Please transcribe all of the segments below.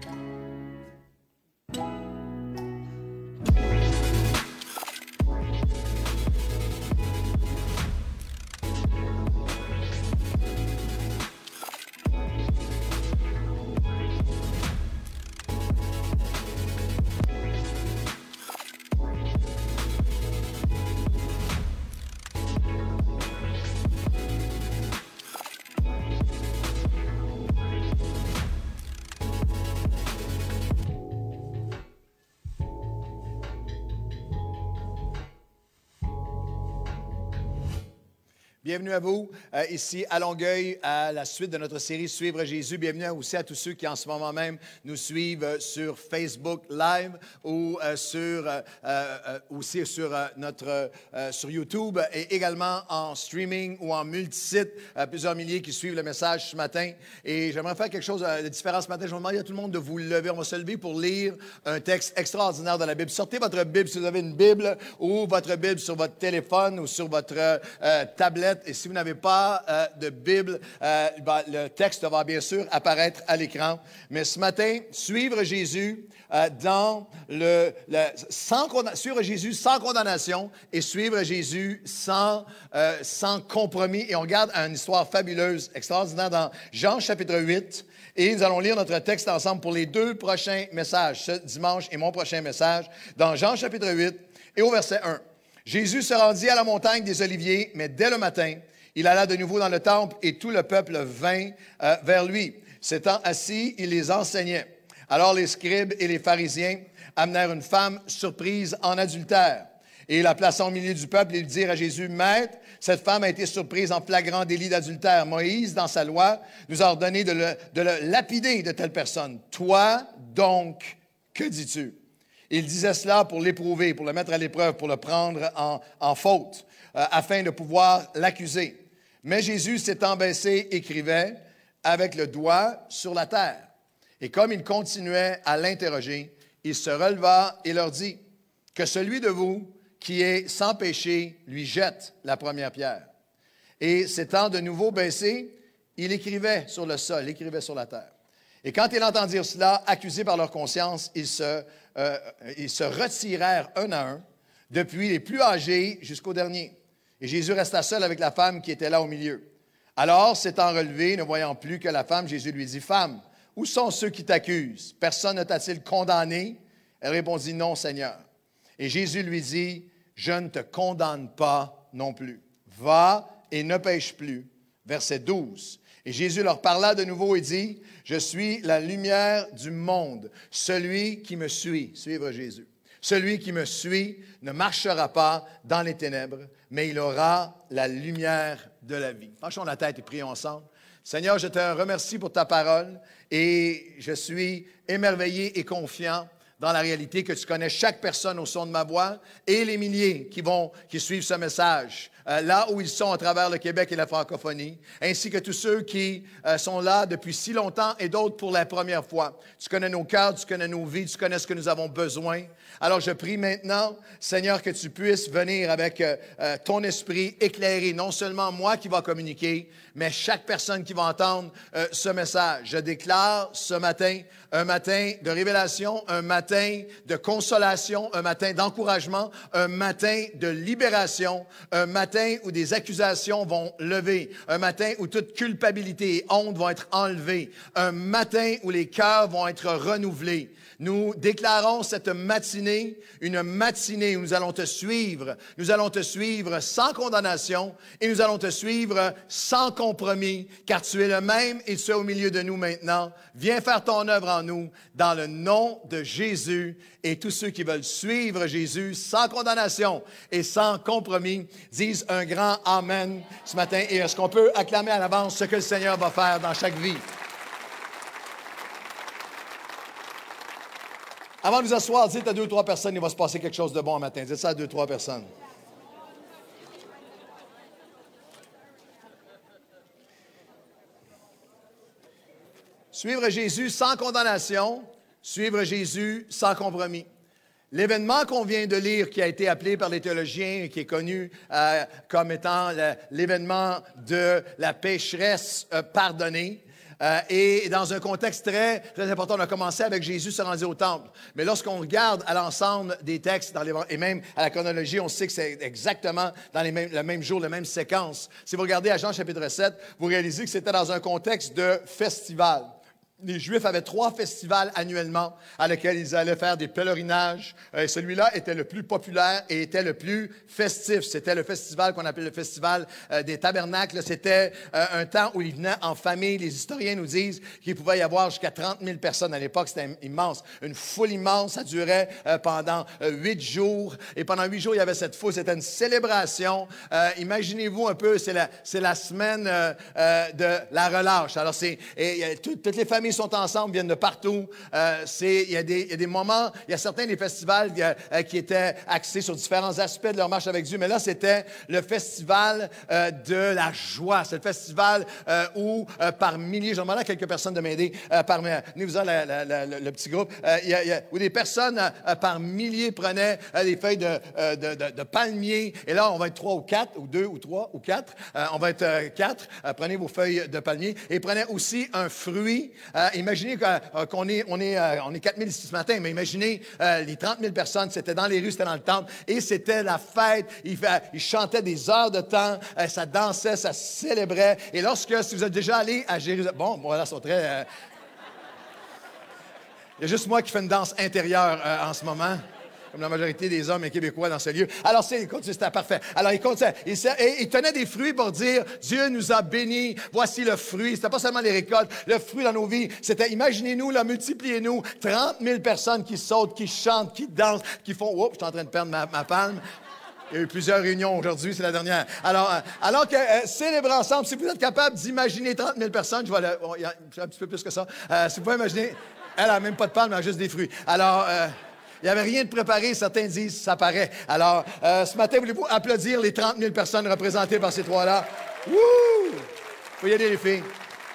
Bienvenue à vous, ici à Longueuil, à la suite de notre série Suivre Jésus. Bienvenue aussi à tous ceux qui en ce moment même nous suivent sur Facebook Live ou aussi sur YouTube et également en streaming ou en multisite. Plusieurs milliers qui suivent le message ce matin. Et j'aimerais faire quelque chose de différent ce matin. Je vais demander à tout le monde de vous lever. On va se lever pour lire un texte extraordinaire de la Bible. Sortez votre Bible si vous avez une Bible ou votre Bible sur votre téléphone ou sur votre tablette. Et si vous n'avez pas de Bible, le texte va bien sûr apparaître à l'écran. Mais ce matin, suivre Jésus suivre Jésus sans condamnation et suivre Jésus sans compromis. Et on regarde une histoire fabuleuse, extraordinaire dans Jean chapitre 8. Et nous allons lire notre texte ensemble pour les 2 prochains messages, ce dimanche et mon prochain message, dans Jean chapitre 8 et au verset 1. Jésus se rendit à la montagne des Oliviers, mais dès le matin, il alla de nouveau dans le temple et tout le peuple vint vers lui. S'étant assis, il les enseignait. Alors les scribes et les pharisiens amenèrent une femme surprise en adultère. Et la plaçant au milieu du peuple, ils dirent à Jésus, « Maître, cette femme a été surprise en flagrant délit d'adultère. Moïse, dans sa loi, nous a ordonné de le lapider de telle personne. Toi, donc, que dis-tu? » Il disait cela pour l'éprouver, pour le mettre à l'épreuve, pour le prendre en faute, afin de pouvoir l'accuser. Mais Jésus, s'étant baissé, écrivait avec le doigt sur la terre. Et comme il continuait à l'interroger, il se releva et leur dit, « Que celui de vous qui est sans péché lui jette la première pierre. » Et s'étant de nouveau baissé, il écrivait sur le sol, il écrivait sur la terre. Et quand ils entendirent cela, accusés par leur conscience, ils se retirèrent un à un, depuis les plus âgés jusqu'au dernier. Et Jésus resta seul avec la femme qui était là au milieu. Alors, s'étant relevé, ne voyant plus que la femme, Jésus lui dit, « Femme, où sont ceux qui t'accusent? Personne ne t'a-t-il condamné? » Elle répondit, « Non, Seigneur. » Et Jésus lui dit, « Je ne te condamne pas non plus. Va et ne pêche plus. » Verset 12. Et Jésus leur parla de nouveau et dit, « Je suis la lumière du monde. Celui qui me suit, suivre Jésus, celui qui me suit ne marchera pas dans les ténèbres, mais il aura la lumière de la vie. » Penchons la tête et prions ensemble. Seigneur, je te remercie pour ta parole et je suis émerveillé et confiant dans la réalité que tu connais chaque personne au son de ma voix et les milliers qui suivent ce message, là où ils sont à travers le Québec et la francophonie, ainsi que tous ceux qui sont là depuis si longtemps et d'autres pour la première fois. Tu connais nos cœurs, tu connais nos vies, tu connais ce que nous avons besoin. Alors je prie maintenant, Seigneur, que tu puisses venir avec ton esprit éclairer, non seulement moi qui va communiquer, mais chaque personne qui va entendre ce message. Je déclare ce matin un matin de révélation, un matin de consolation, un matin d'encouragement, un matin de libération, un matin où des accusations vont lever, un matin où toute culpabilité et honte vont être enlevées, un matin où les cœurs vont être renouvelés. Nous déclarons cette matinée, une matinée où nous allons te suivre. Nous allons te suivre sans condamnation et nous allons te suivre sans compromis, car tu es le même et tu es au milieu de nous maintenant. Viens faire ton œuvre en nous, dans le nom de Jésus. Et tous ceux qui veulent suivre Jésus sans condamnation et sans compromis disent un grand Amen ce matin. Et est-ce qu'on peut acclamer à l'avance ce que le Seigneur va faire dans chaque vie? Avant de vous asseoir, dites à 2 ou 3 personnes, il va se passer quelque chose de bon un matin. Dites ça à 2 ou 3 personnes. Suivre Jésus sans condamnation, suivre Jésus sans compromis. L'événement qu'on vient de lire, qui a été appelé par les théologiens, qui est connu comme étant l'événement de la pécheresse pardonnée, Et dans un contexte très, très important, on a commencé avec Jésus se rendait au temple. Mais lorsqu'on regarde à l'ensemble des textes et même à la chronologie, on sait que c'est exactement dans le même jour, la même séquence. Si vous regardez à Jean chapitre 7, vous réalisez que c'était dans un contexte de festival. Les Juifs avaient 3 festivals annuellement à lesquels ils allaient faire des pèlerinages. Celui-là était le plus populaire et était le plus festif. C'était le festival qu'on appelle le festival des tabernacles. C'était un temps où ils venaient en famille. Les historiens nous disent qu'il pouvait y avoir jusqu'à 30 000 personnes. À l'époque, c'était immense. Une foule immense. Ça durait pendant 8 jours. Et pendant 8 jours, il y avait cette foule. C'était une célébration. Imaginez-vous un peu, c'est la semaine de la relâche. Alors, toutes les familles sont ensemble, viennent de partout. Il y a des moments, il y a certains des festivals qui étaient axés sur différents aspects de leur marche avec Dieu, mais là, c'était le festival de la joie. C'est le festival où, par milliers, je demande à quelques personnes de m'aider, venez-vous-en, le petit groupe, où des personnes par milliers prenaient des feuilles de palmier, et là, on va être 3 ou 4, ou 2 ou 3 ou 4, on va être 4, prenez vos feuilles de palmier, et prenez aussi un fruit. Imaginez qu'on est 4 000 ici ce matin, mais imaginez les 30 000 personnes, c'était dans les rues, c'était dans le temple, et c'était la fête. Ils chantaient des heures de temps, ça dansait, ça célébrait. Et si vous êtes déjà allé à Jérusalem, bon, voilà, c'est très... Il y a juste moi qui fais une danse intérieure en ce moment, comme la majorité des hommes et Québécois dans ce lieu. Alors, c'était parfait. Alors, il tenait des fruits pour dire, Dieu nous a bénis, voici le fruit. C'était pas seulement les récoltes, le fruit dans nos vies. C'était, imaginez-nous, là, multipliez-nous, 30 000 personnes qui sautent, qui chantent, qui dansent, qui font, oups, je suis en train de perdre ma palme. Il y a eu plusieurs réunions aujourd'hui, c'est la dernière. Alors que célébrer ensemble, si vous êtes capable d'imaginer 30 000 personnes, il y a un petit peu plus que ça. Si vous pouvez imaginer, elle n'a même pas de palme, elle a juste des fruits. Alors, il n'y avait rien de préparé, certains disent, ça paraît. Alors, ce matin, voulez-vous applaudir les 30 000 personnes représentées par ces 3-là? Wouh! Faut y aller, les filles.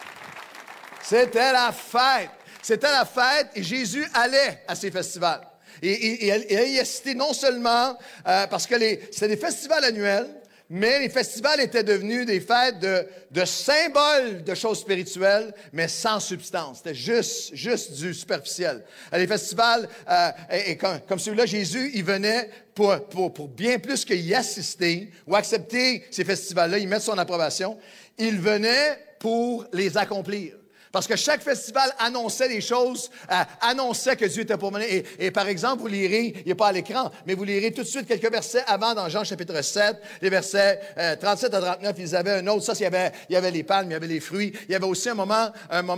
C'était la fête. C'était la fête et Jésus allait à ces festivals. Et il a cité non seulement parce que c'était des festivals annuels, mais les festivals étaient devenus des fêtes de symboles de choses spirituelles, mais sans substance. C'était juste du superficiel. Les festivals, comme celui-là, Jésus, il venait pour bien plus qu'y assister ou accepter ces festivals-là, y mettre son approbation. Il venait pour les accomplir. Parce que chaque festival annonçait des choses, annonçait que Dieu était pour mener. Et par exemple, vous lirez, il n'est pas à l'écran, mais vous lirez tout de suite quelques versets avant dans Jean chapitre 7, les versets 37 à 39, ils avaient un autre. Ça, il y avait les palmes, il y avait les fruits. Il y avait aussi un moment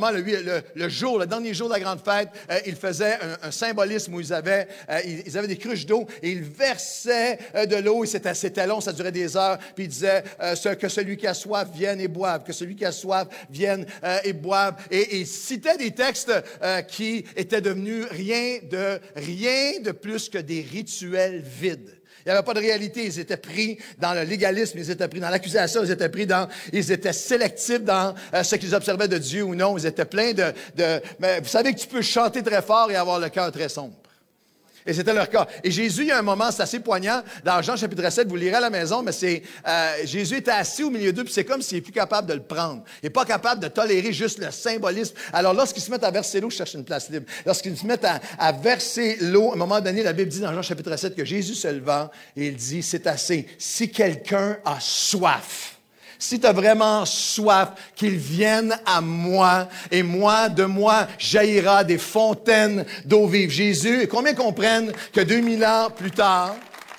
le dernier jour de la grande fête, ils faisaient un symbolisme où ils avaient des cruches d'eau et ils versaient de l'eau. Et c'était long, ça durait des heures. Puis ils disaient que celui qui a soif vienne et boive, que celui qui a soif vienne et boive. Et citait des textes qui étaient devenus rien de plus que des rituels vides. Il n'y avait pas de réalité. Ils étaient pris dans le légalisme, ils étaient pris dans l'accusation, ils étaient sélectifs dans ce qu'ils observaient de Dieu ou non. Ils étaient pleins mais vous savez que tu peux chanter très fort et avoir le cœur très sombre. Et c'était leur cas. Et Jésus, il y a un moment, c'est assez poignant, dans Jean chapitre 7, vous lirez à la maison, mais Jésus était assis au milieu d'eux, puis c'est comme s'il n'est plus capable de le prendre. Il n'est pas capable de tolérer juste le symbolisme. Alors, lorsqu'ils se mettent à verser l'eau, je cherche une place libre, lorsqu'ils se mettent à verser l'eau, à un moment donné, la Bible dit dans Jean chapitre 7 que Jésus se levant, et il dit, c'est assez. Si quelqu'un a soif, si tu as vraiment soif, qu'il vienne à moi, et de moi jaillira des fontaines d'eau vive. Jésus, combien comprennent que 2000 ans plus tard,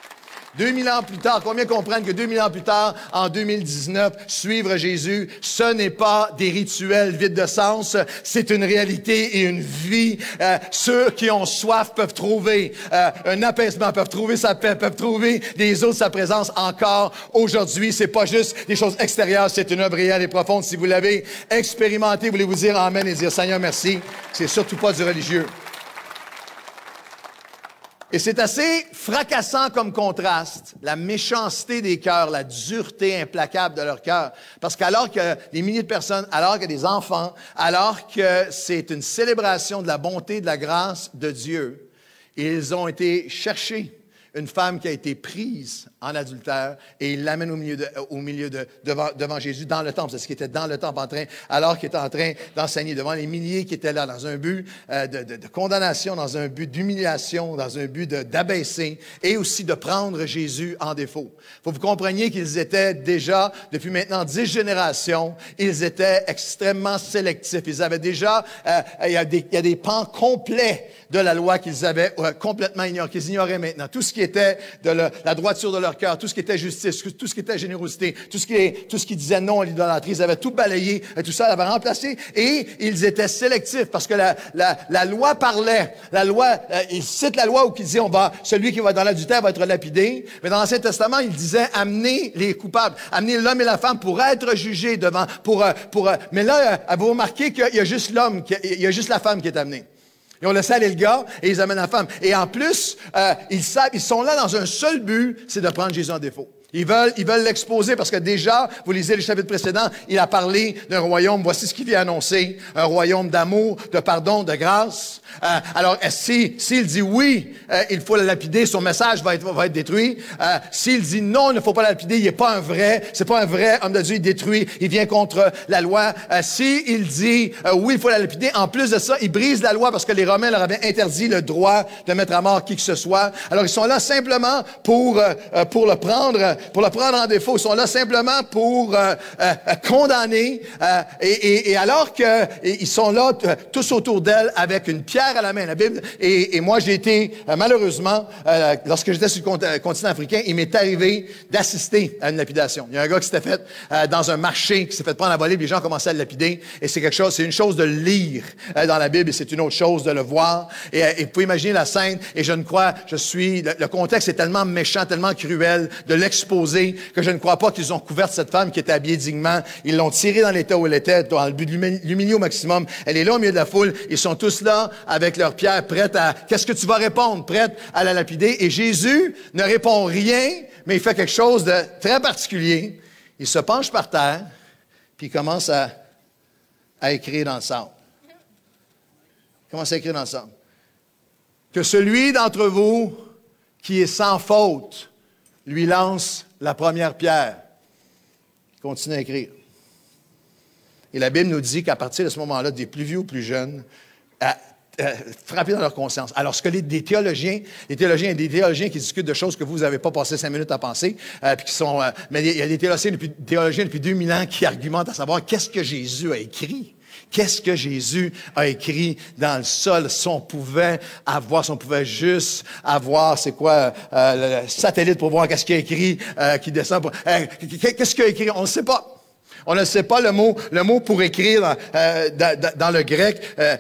combien comprennent que 2000 ans plus tard, en 2019, suivre Jésus, ce n'est pas des rituels vides de sens, c'est une réalité et une vie. Ceux qui ont soif peuvent trouver un apaisement, peuvent trouver sa paix, peuvent trouver des eaux de sa présence encore aujourd'hui. C'est pas juste des choses extérieures, c'est une œuvre réelle et profonde. Si vous l'avez expérimenté, voulez-vous dire amen et dire Seigneur merci. C'est surtout pas du religieux. Et c'est assez fracassant comme contraste, la méchanceté des cœurs, la dureté implacable de leurs cœurs. Parce qu'alors que des milliers de personnes, alors que des enfants, alors que c'est une célébration de la bonté, de la grâce de Dieu, ils ont été chercher Une femme qui a été prise en adultère et il l'amène devant Jésus dans le temple. C'est ce qui était dans le temple alors qu'il était en train d'enseigner devant les milliers qui étaient là dans un but de condamnation, dans un but d'humiliation, dans un but d'abaisser et aussi de prendre Jésus en défaut. Il faut que vous compreniez qu'ils étaient déjà, depuis maintenant 10 générations, ils étaient extrêmement sélectifs. Ils avaient déjà, il y a des pans complets de la loi qu'ils avaient complètement ignorés, qu'ils ignoraient maintenant. Tout ce qui était de la droiture de leur cœur, tout ce qui était justice, tout ce qui était générosité, tout ce qui disait non à l'idolâtrie, ils avaient tout balayé, tout ça, ils avaient remplacé, et ils étaient sélectifs parce que la loi parlait. La loi, il cite la loi où il dit celui qui va dans l'adultère va être lapidé. Mais dans l'Ancien Testament, il disait amenez les coupables, amenez l'homme et la femme pour être jugés devant, mais là, vous remarquez qu'il y a juste l'homme, il y a juste la femme qui est amenée. Ils ont laissé aller le gars et ils amènent la femme. Et en plus, ils sont là dans un seul but, c'est de prendre Jésus en défaut. Ils veulent l'exposer parce que déjà, vous lisez le chapitre précédent, il a parlé d'un royaume, voici ce qu'il vient annoncer, un royaume d'amour, de pardon, de grâce. Alors, s'il dit oui, il faut le lapider, son message va être détruit. S'il dit non, il ne faut pas le lapider, il n'est pas c'est pas un vrai homme de Dieu, il détruit, il vient contre la loi. S'il dit oui, il faut la lapider, en plus de ça, il brise la loi parce que les Romains leur avaient interdit le droit de mettre à mort qui que ce soit. Alors, ils sont là simplement pour le prendre en défaut. Ils sont là simplement pour condamner. Et alors qu'ils sont là tous autour d'elle avec une pierre à la main, la Bible. Et moi, j'ai été, malheureusement, lorsque j'étais sur le continent africain, il m'est arrivé d'assister à une lapidation. Il y a un gars qui s'était fait dans un marché, qui s'est fait prendre à voler, puis les gens commençaient à le lapider. Et c'est une chose de le lire dans la Bible, et c'est une autre chose de le voir. Et vous pouvez imaginer la scène, et le contexte est tellement méchant, tellement cruel de l'exposer, que je ne crois pas qu'ils ont couvert cette femme qui était habillée dignement. Ils l'ont tirée dans l'état où elle était, dans le but de l'humilier au maximum. Elle est là au milieu de la foule. Ils sont tous là avec leurs pierres prêtes qu'est-ce que tu vas répondre? Prêtes à la lapider. Et Jésus ne répond rien, mais il fait quelque chose de très particulier. Il se penche par terre, puis il commence à écrire dans le sable. Il commence à écrire dans le sable. Que celui d'entre vous qui est sans faute lui lance la première pierre. Il continue à écrire. Et la Bible nous dit qu'à partir de ce moment-là, des plus vieux ou plus jeunes, frapper dans leur conscience. Alors, ce que des théologiens qui discutent de choses que vous n'avez pas passé 5 minutes à penser, puis qui sont, mais il y a des théologiens depuis 2000 ans qui argumentent à savoir qu'est-ce que Jésus a écrit. Qu'est-ce que Jésus a écrit dans le sol? Si on pouvait juste avoir, le satellite pour voir qu'est-ce qu'il a écrit, qui descend. Qu'est-ce qu'il a écrit? On ne sait pas. On ne sait pas le mot pour écrire dans le grec,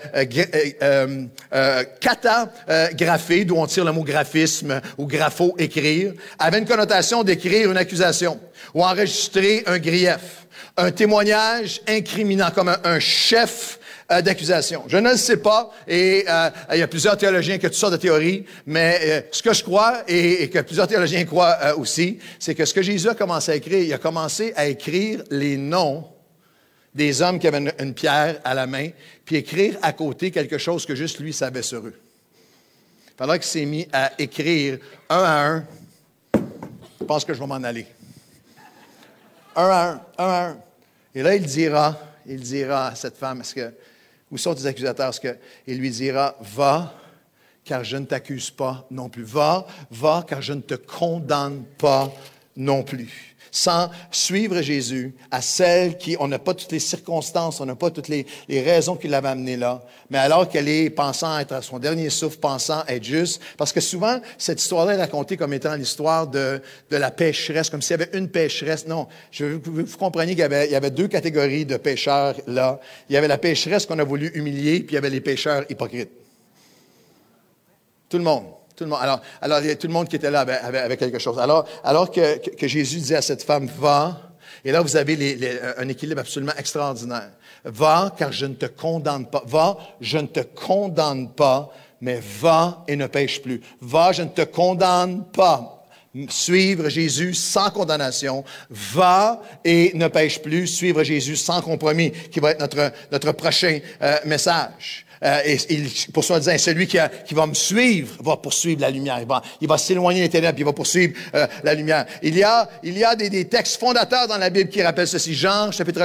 katagraphé, d'où on tire le mot graphisme ou grapho, écrire, avait une connotation d'écrire une accusation ou enregistrer un grief. Un témoignage incriminant, comme un chef d'accusation. Je ne le sais pas, et il y a plusieurs théologiens qui ont toutes sortes de théories, mais ce que je crois, et que plusieurs théologiens croient aussi, c'est que ce que Jésus a commencé à écrire, il a commencé à écrire les noms des hommes qui avaient une pierre à la main, puis écrire à côté quelque chose que juste lui savait sur eux. Pendant qu'il s'est mis à écrire un à un, je pense que je vais m'en aller. Un à un. Et là, il dira à cette femme, où sont tes accusateurs? Il lui dira, va, car je ne t'accuse pas non plus. Va, car je ne te condamne pas non plus. Sans suivre Jésus à celle on n'a pas toutes les circonstances, on n'a pas toutes les raisons qui l'avaient amené là, mais alors qu'elle est pensant être à son dernier souffle, pensant être juste, parce que souvent, cette histoire-là est racontée comme étant l'histoire de la pécheresse, comme s'il y avait une pécheresse. Non, je veux que vous compreniez qu'il y avait 2 catégories de pécheurs là. Il y avait la pécheresse qu'on a voulu humilier, puis il y avait les pécheurs hypocrites. Tout le monde. Alors, il y a tout le monde qui était là avec quelque chose. Alors que Jésus disait à cette femme, va, et là, vous avez un équilibre absolument extraordinaire. Va, car je ne te condamne pas. Va, je ne te condamne pas, mais va et ne pêche plus. Va, je ne te condamne pas. suivre Jésus sans condamnation. Va et ne pêche plus, suivre Jésus sans compromis, qui va être notre prochain message. Pour soi disant, celui qui va me suivre va poursuivre la lumière. Il va s'éloigner des ténèbres, il va poursuivre la lumière. Il y a des textes fondateurs dans la Bible qui rappellent ceci. Jean, chapitre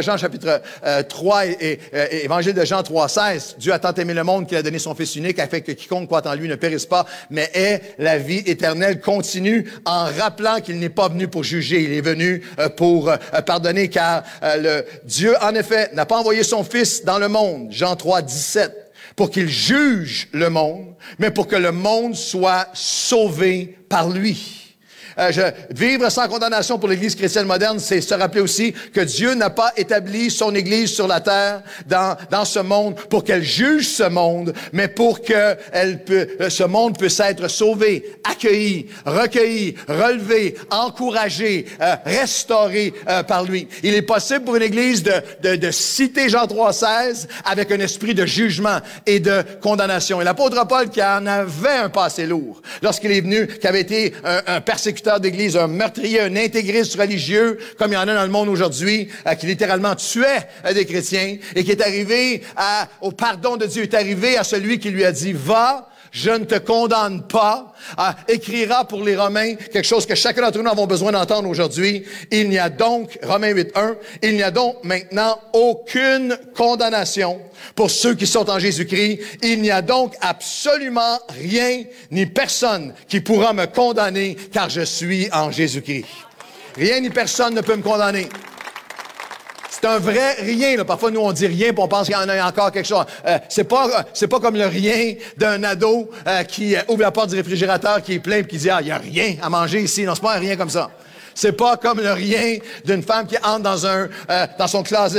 3 et Évangile de Jean 3,16. Dieu a tant aimé le monde qu'il a donné son Fils unique afin que quiconque croit en lui ne périsse pas, mais ait la vie éternelle continue, en rappelant qu'il n'est pas venu pour juger, il est venu pour pardonner, car Dieu, en effet, n'a pas envoyé son Fils dans le monde. Jean 3,17. Pour qu'il juge le monde, mais pour que le monde soit sauvé par lui. Vivre sans condamnation pour l'Église chrétienne moderne, c'est se rappeler aussi que Dieu n'a pas établi son Église sur la terre, dans ce monde, pour qu'elle juge ce monde, mais pour que ce monde puisse être sauvé, accueilli, recueilli, relevé, encouragé, restauré par lui. Il est possible pour une Église de citer Jean 3,16 avec un esprit de jugement et de condamnation. Et l'apôtre Paul, qui en avait un passé lourd, lorsqu'il est venu, qui avait été un persécuteur d'église, un meurtrier, un intégriste religieux, comme il y en a dans le monde aujourd'hui, qui littéralement tuait des chrétiens, et qui est arrivé au pardon de Dieu, est arrivé à celui qui lui a dit, va, je ne te condamne pas, écrira pour les Romains quelque chose que chacun d'entre nous avons besoin d'entendre aujourd'hui. Il n'y a donc, Romains 8.1, il n'y a donc maintenant aucune condamnation pour ceux qui sont en Jésus-Christ. Il n'y a donc absolument rien ni personne qui pourra me condamner car je suis en Jésus-Christ. Rien ni personne ne peut me condamner. C'est un vrai rien, là. Parfois, nous, on dit rien, puis on pense qu'il y en a encore quelque chose. C'est pas comme le rien d'un ado qui ouvre la porte du réfrigérateur, qui est plein, puis qui dit, il y a rien à manger ici. Non, c'est pas un rien comme ça. C'est pas comme le rien d'une femme qui entre dans son closet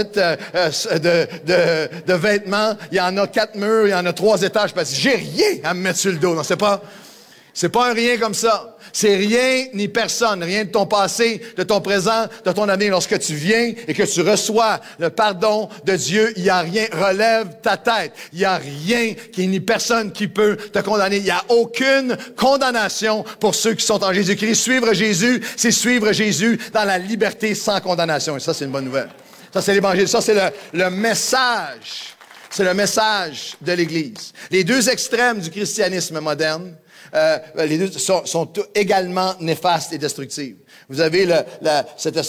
de vêtements. Il y en a 4 murs, il y en a 3 étages, parce que j'ai rien à me mettre sur le dos. Non, c'est pas un rien comme ça. C'est rien ni personne, rien de ton passé, de ton présent, de ton avenir. Lorsque tu viens et que tu reçois le pardon de Dieu, il n'y a rien. Relève ta tête. Il n'y a rien ni personne qui peut te condamner. Il n'y a aucune condamnation pour ceux qui sont en Jésus-Christ. Suivre Jésus, c'est suivre Jésus dans la liberté sans condamnation. Et ça, c'est une bonne nouvelle. Ça, c'est l'Évangile. Ça, c'est le message. C'est le message de l'Église. Les deux extrêmes du christianisme moderne, les deux sont également néfastes et destructives. Vous avez cette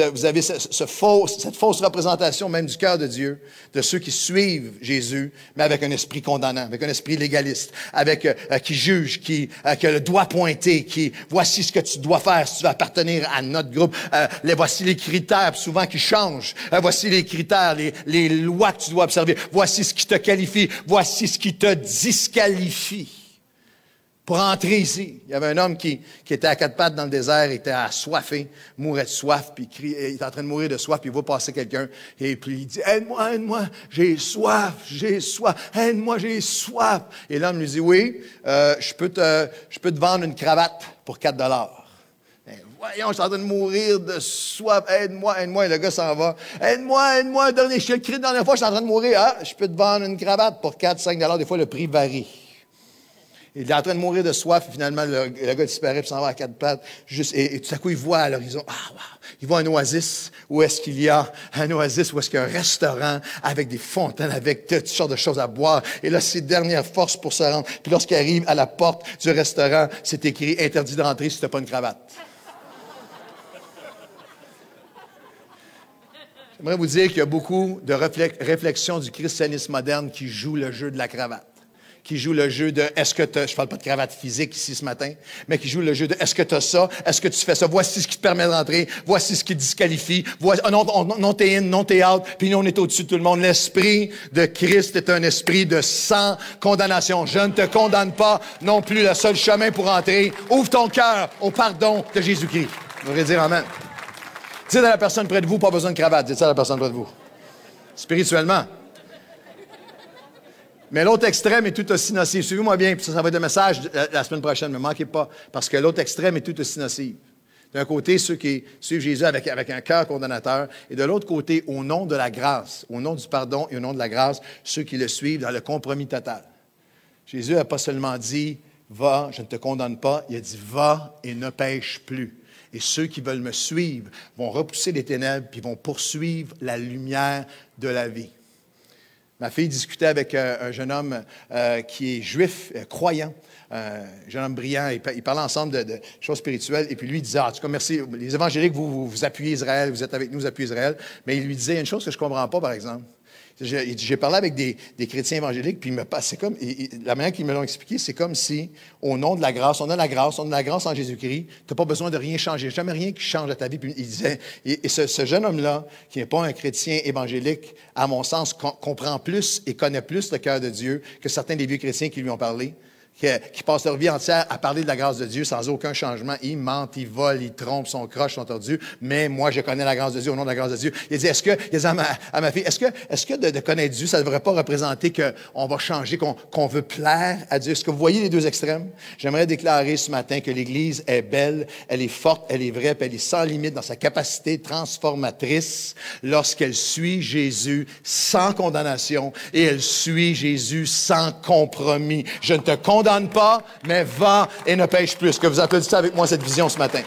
fausse représentation même du cœur de Dieu, de ceux qui suivent Jésus, mais avec un esprit condamnant, avec un esprit légaliste, qui juge, qui a le doigt pointé, qui voici ce que tu dois faire si tu veux appartenir à notre groupe. Voici les critères souvent qui changent. Voici les critères, les lois que tu dois observer. Voici ce qui te qualifie. Voici ce qui te disqualifie. Pour entrer ici, il y avait un homme qui était à 4 pattes dans le désert, était assoiffé, mourait de soif, puis il est en train de mourir de soif, puis il voit passer quelqu'un, et puis il dit, aide-moi, j'ai soif, aide-moi, j'ai soif. Et l'homme lui dit, oui, je peux te vendre une cravate pour $4. Voyons, je suis en train de mourir de soif, aide-moi, et le gars s'en va. Aide-moi, je te le crie la dernière fois, je suis en train de mourir, je peux te vendre une cravate pour $4-5, des fois le prix varie. Il est en train de mourir de soif, et finalement, le gars disparaît, puis s'en va à 4 pattes. Et tout à coup, il voit à l'horizon, il voit un oasis. Où est-ce qu'il y a un oasis? Où est-ce qu'il y a un restaurant avec des fontaines, avec toutes sortes de choses à boire? Et là, c'est dernière force pour se rendre. Puis lorsqu'il arrive à la porte du restaurant, c'est écrit « Interdit d'entrer si tu n'as pas une cravate ». J'aimerais vous dire qu'il y a beaucoup de réflexions du christianisme moderne qui jouent le jeu de la cravate. Qui joue le jeu de est-ce que tu as, je parle pas de cravate physique ici ce matin, mais qui joue le jeu de est-ce que tu as ça, est-ce que tu fais ça, voici ce qui te permet d'entrer, voici ce qui te disqualifie, non t'es in, non t'es out, puis nous on est au-dessus de tout le monde. L'esprit de Christ est un esprit de sans condamnation. Je ne te condamne pas non plus. Le seul chemin pour entrer, ouvre ton cœur au pardon de Jésus-Christ. Vous voudrez dire amen. Dites à la personne près de vous, pas besoin de cravate, dites ça à la personne près de vous. Spirituellement. Mais l'autre extrême est tout aussi nocif. Suivez-moi bien, puis ça va être le message la semaine prochaine, ne me manquez pas, parce que l'autre extrême est tout aussi nocif. D'un côté, ceux qui suivent Jésus avec un cœur condamnateur, et de l'autre côté, au nom de la grâce, au nom du pardon et au nom de la grâce, ceux qui le suivent dans le compromis total. Jésus n'a pas seulement dit va, je ne te condamne pas. Il a dit, va et ne pêche plus. Et ceux qui veulent me suivre vont repousser les ténèbres puis vont poursuivre la lumière de la vie. Ma fille discutait avec un jeune homme qui est juif, croyant, un jeune homme brillant. Ils parlaient ensemble de choses spirituelles. Et puis lui, il disait, en tout cas, merci, les évangéliques, vous appuyez Israël, vous êtes avec nous, vous appuyez Israël. Mais il lui disait, il y a une chose que je ne comprends pas, par exemple. J'ai parlé avec des chrétiens évangéliques, puis c'est comme, la manière qu'ils me l'ont expliqué, c'est comme si, au nom de la grâce, on a la grâce en Jésus-Christ, tu n'as pas besoin de rien changer, jamais rien qui change à ta vie. Puis il disait, et ce jeune homme-là, qui n'est pas un chrétien évangélique, à mon sens, comprend plus et connaît plus le cœur de Dieu que certains des vieux chrétiens qui lui ont parlé. Qui passent leur vie entière à parler de la grâce de Dieu sans aucun changement. Ils mentent, ils volent, ils trompent, sont croches, sont tordus. Mais moi, je connais la grâce de Dieu au nom de la grâce de Dieu. Il dit, il dit à ma fille, est-ce que de connaître Dieu, ça ne devrait pas représenter qu'on va changer, qu'on veut plaire à Dieu? Est-ce que vous voyez les deux extrêmes? J'aimerais déclarer ce matin que l'Église est belle, elle est forte, elle est vraie, puis elle est sans limite dans sa capacité transformatrice lorsqu'elle suit Jésus sans condamnation et elle suit Jésus sans compromis. Je ne te condamne pas, mais va et ne pêche plus. Est-ce que vous applaudissez avec moi cette vision ce matin?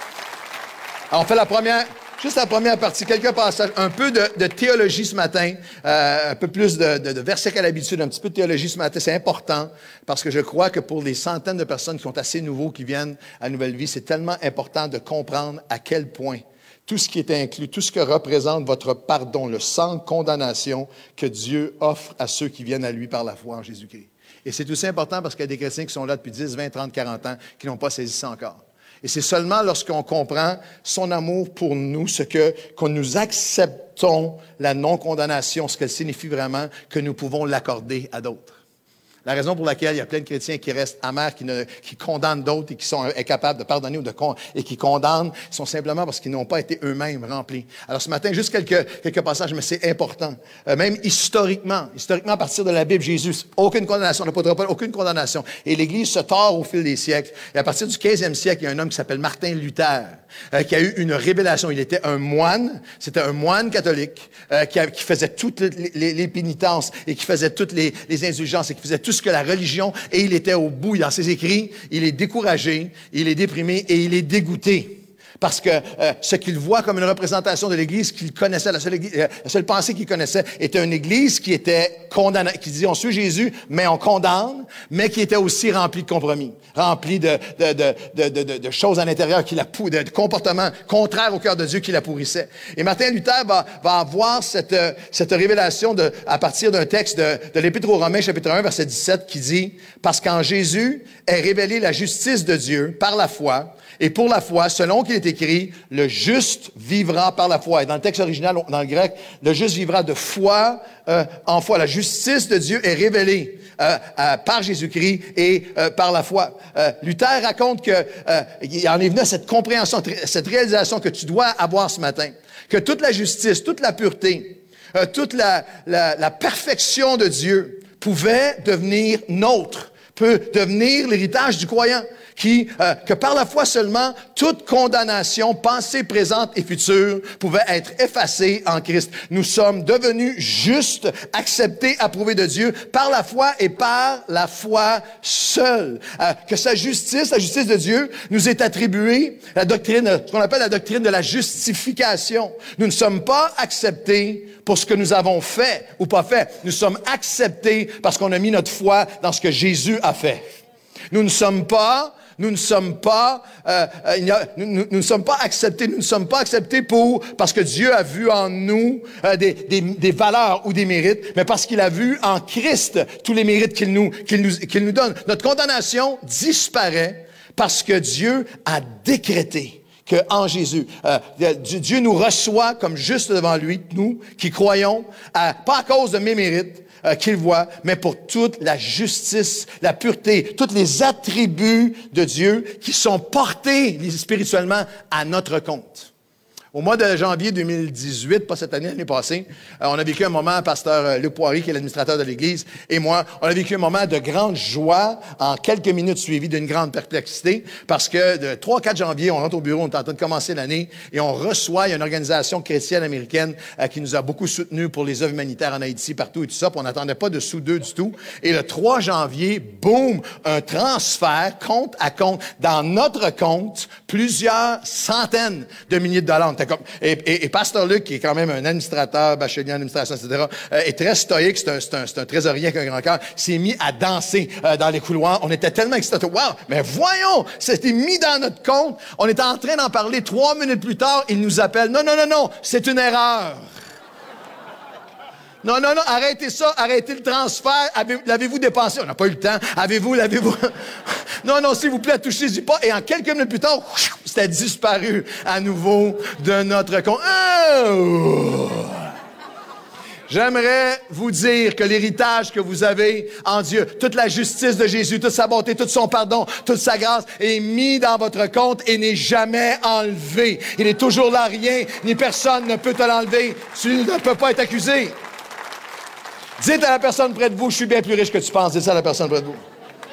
Alors, on fait la première partie, quelques passages, un peu de théologie ce matin, un peu plus de versets qu'à l'habitude, un petit peu de théologie ce matin. C'est important parce que je crois que pour les centaines de personnes qui sont assez nouveaux, qui viennent à Nouvelle Vie, c'est tellement important de comprendre à quel point tout ce qui est inclus, tout ce que représente votre pardon, le sans condamnation que Dieu offre à ceux qui viennent à lui par la foi en Jésus-Christ. Et c'est aussi important parce qu'il y a des chrétiens qui sont là depuis 10, 20, 30, 40 ans qui n'ont pas saisi ça encore. Et c'est seulement lorsqu'on comprend son amour pour nous, qu'on nous acceptons la non-condamnation, ce qu'elle signifie vraiment, que nous pouvons l'accorder à d'autres. La raison pour laquelle il y a plein de chrétiens qui restent amers, qui condamnent d'autres et qui sont incapables de pardonner et qui condamnent, sont simplement parce qu'ils n'ont pas été eux-mêmes remplis. Alors ce matin, juste quelques passages, mais c'est important. Même historiquement, à partir de la Bible, Jésus, aucune condamnation, l'apôtre Paul, aucune condamnation. Et l'Église se tord au fil des siècles. Et à partir du 15e siècle, il y a un homme qui s'appelle Martin Luther, qui a eu une révélation. Il était un moine, c'était un moine catholique, qui faisait toutes les pénitences et qui faisait toutes les indulgences et qui faisait tout ce que la religion, et il était au bout. Dans ses écrits, il est découragé, il est déprimé et il est dégoûté. Parce que ce qu'il voit comme une représentation de l'Église qu'il connaissait, la seule pensée qu'il connaissait, était une Église qui était condamnée, qui disait on suit Jésus, mais on condamne, mais qui était aussi remplie de compromis, remplie de choses à l'intérieur de comportements contraires au cœur de Dieu qui la pourrissaient. Et Martin Luther va avoir cette révélation à partir d'un texte de l'Épître aux Romains, chapitre 1, verset 17, qui dit « Parce qu'en Jésus est révélée la justice de Dieu par la foi, et pour la foi, selon qu'il est écrit, le juste vivra par la foi. » Et dans le texte original, dans le grec, le juste vivra de foi en foi. La justice de Dieu est révélée par Jésus-Christ et par la foi. Luther raconte qu'il en est venu à cette compréhension, cette réalisation que tu dois avoir ce matin, que toute la justice, toute la pureté, toute la perfection de Dieu pouvait devenir nôtre, peut devenir l'héritage du croyant. Que par la foi seulement, toute condamnation, passée, présente et future, pouvait être effacée en Christ. Nous sommes devenus justes, acceptés, approuvés de Dieu par la foi et par la foi seule. Que sa justice, la justice de Dieu, nous est attribuée, ce qu'on appelle la doctrine de la justification. Nous ne sommes pas acceptés pour ce que nous avons fait ou pas fait. Nous sommes acceptés parce qu'on a mis notre foi dans ce que Jésus a fait. Nous ne sommes pas acceptés parce que Dieu a vu en nous des valeurs ou des mérites, mais parce qu'il a vu en Christ tous les mérites qu'il nous donne. Notre condamnation disparaît parce que Dieu a décrété que en Jésus, Dieu nous reçoit comme justes devant lui, nous qui croyons, pas à cause de mes mérites, qu'il voit, mais pour toute la justice, la pureté, tous les attributs de Dieu qui sont portés spirituellement à notre compte. Au mois de janvier 2018, pas cette année, l'année passée, on a vécu un moment, pasteur Luc Poirier, qui est l'administrateur de l'Église, et moi, on a vécu un moment de grande joie en quelques minutes suivi d'une grande perplexité, parce que de 3-4 janvier, on rentre au bureau, on est en train de commencer l'année, et on reçoit, il y a une organisation chrétienne américaine qui nous a beaucoup soutenus pour les œuvres humanitaires en Haïti, partout et tout ça, puis on n'attendait pas de sous d'eux du tout. Et le 3 janvier, boum, un transfert compte à compte, dans notre compte, plusieurs centaines de milliers de dollars. Et Pasteur Luc, qui est quand même un administrateur, bachelier en administration, etc., est très stoïque, c'est un trésorier avec un grand cœur, s'est mis à danser dans les couloirs. On était tellement excités. Wow! Mais voyons! C'était mis dans notre compte. On était en train d'en parler 3 minutes plus tard. Il nous appelle. Non, c'est une erreur. Non, arrêtez ça, arrêtez le transfert. L'avez-vous dépensé? On n'a pas eu le temps. L'avez-vous? Non, s'il vous plaît, touchez-y pas. Et en quelques minutes plus tard, c'était disparu à nouveau de notre compte. Oh! J'aimerais vous dire que l'héritage que vous avez en Dieu, toute la justice de Jésus, toute sa bonté, tout son pardon, toute sa grâce est mis dans votre compte et n'est jamais enlevé. Il est toujours là, rien, ni personne ne peut te l'enlever. Tu ne peux pas être accusé. Dites à la personne près de vous, je suis bien plus riche que tu penses. Dites ça à la personne près de vous.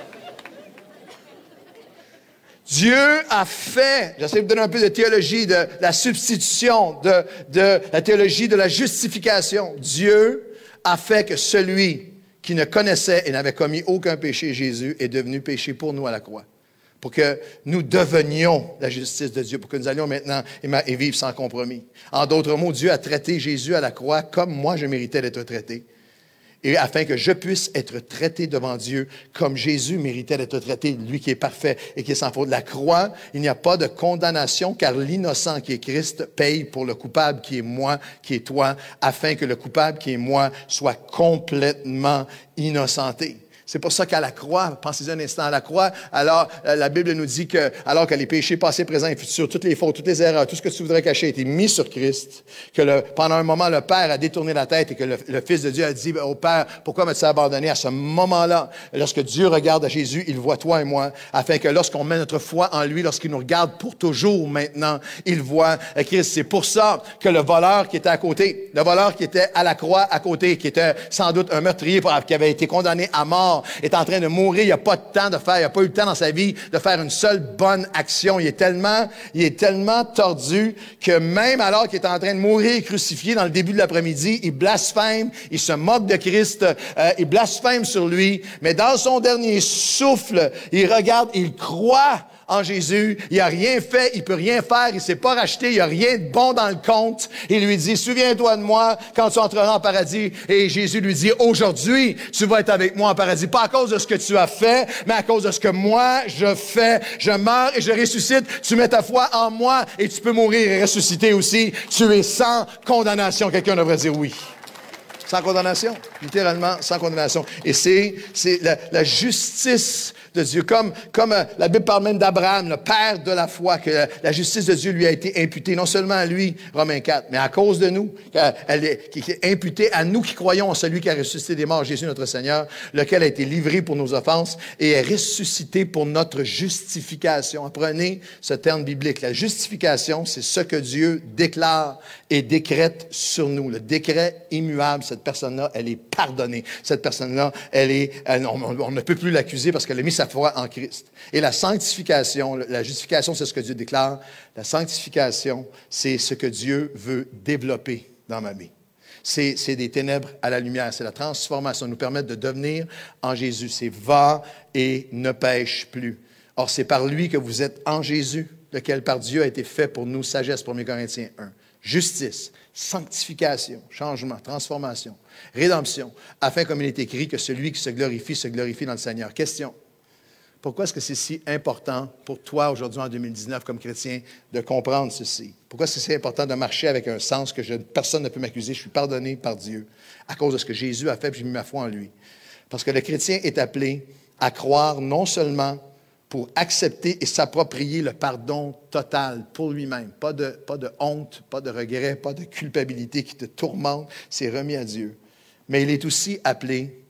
Dieu a fait, j'essaie de vous donner un peu de théologie de la substitution, de la théologie de la justification. Dieu a fait que celui qui ne connaissait et n'avait commis aucun péché, Jésus, est devenu péché pour nous à la croix. Pour que nous devenions la justice de Dieu, pour que nous allions maintenant et vivre sans compromis. En d'autres mots, Dieu a traité Jésus à la croix comme moi je méritais d'être traité. Et afin que je puisse être traité devant Dieu comme Jésus méritait d'être traité, lui qui est parfait et qui est sans faute. La croix, il n'y a pas de condamnation, car l'innocent qui est Christ paye pour le coupable qui est moi, qui est toi, afin que le coupable qui est moi soit complètement innocenté. C'est pour ça qu'à la croix, pensez un instant à la croix, alors la Bible nous dit que, alors que les péchés passés, présents et futurs, toutes les fautes, toutes les erreurs, tout ce que tu voudrais cacher a été mis sur Christ, que pendant un moment, le Père a détourné la tête et que le Fils de Dieu a dit au Père, pourquoi m'as-tu abandonné? À ce moment-là, lorsque Dieu regarde à Jésus, il voit toi et moi, afin que lorsqu'on met notre foi en lui, lorsqu'il nous regarde pour toujours maintenant, il voit Christ. C'est pour ça que le voleur qui était à côté, le voleur qui était à la croix à côté, qui était sans doute un meurtrier qui avait été condamné à mort, est en train de mourir, il n'a pas de temps de faire, il n'a pas eu le temps dans sa vie de faire une seule bonne action. Il est tellement tordu que même alors qu'il est en train de mourir crucifié dans le début de l'après-midi, il blasphème, il se moque de Christ, il blasphème sur lui, mais dans son dernier souffle, il regarde, il croit en Jésus, il n'a rien fait, il peut rien faire, il s'est pas racheté, il n'y a rien de bon dans le compte. Il lui dit, souviens-toi de moi quand tu entreras en paradis. Et Jésus lui dit, aujourd'hui, tu vas être avec moi en paradis. Pas à cause de ce que tu as fait, mais à cause de ce que moi, je fais. Je meurs et je ressuscite. Tu mets ta foi en moi et tu peux mourir et ressusciter aussi. Tu es sans condamnation. Quelqu'un devrait dire oui. Sans condamnation, littéralement sans condamnation. Et c'est la justice de Dieu, comme la Bible parle même d'Abraham, le père de la foi, que la justice de Dieu lui a été imputée, non seulement à lui, Romains 4, mais à cause de nous, qui est imputée à nous qui croyons en celui qui a ressuscité des morts, Jésus notre Seigneur, lequel a été livré pour nos offenses et est ressuscité pour notre justification. Apprenez ce terme biblique. La justification, c'est ce que Dieu déclare et décrète sur nous. Le décret immuable, cette personne-là, elle est pardonnée. Cette personne-là, on ne peut plus l'accuser parce qu'elle a mis sa foi en Christ. Et la sanctification, la justification, c'est ce que Dieu déclare. La sanctification, c'est ce que Dieu veut développer dans ma vie. C'est des ténèbres à la lumière. C'est la transformation, nous permettre de devenir en Jésus. C'est va et ne pêche plus. Or, c'est par lui que vous êtes en Jésus, lequel par Dieu a été fait pour nous sagesse, 1 Corinthiens 1. Justice, sanctification, changement, transformation, rédemption, afin, comme il est écrit, que celui qui se glorifie dans le Seigneur. Question. Pourquoi est-ce que c'est si important pour toi aujourd'hui en 2019 comme chrétien de comprendre ceci? Pourquoi est-ce que c'est important de marcher avec un sens que personne ne peut m'accuser? Je suis pardonné par Dieu à cause de ce que Jésus a fait et j'ai mis ma foi en lui. Parce que le chrétien est appelé à croire non seulement pour accepter et s'approprier le pardon total pour lui-même. Pas de honte, pas de regret, pas de culpabilité qui te tourmente, c'est remis à Dieu. Mais il est aussi appelé